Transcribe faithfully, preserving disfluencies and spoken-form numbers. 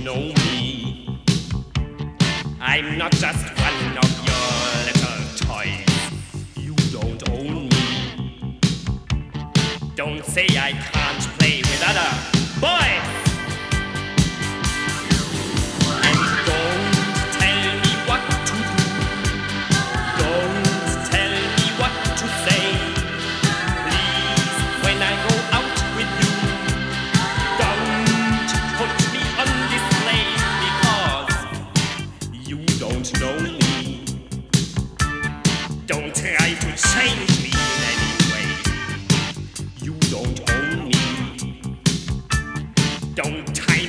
know me. I'm not just one of your little toys. You don't own me. Don't say I can't play with other boys. And don't tell me what to do. Don't tell me what to say. Please, when I go out with you, don't put me on display, because you don't know me. Don't try to change me in any way. You don't own me. Don't try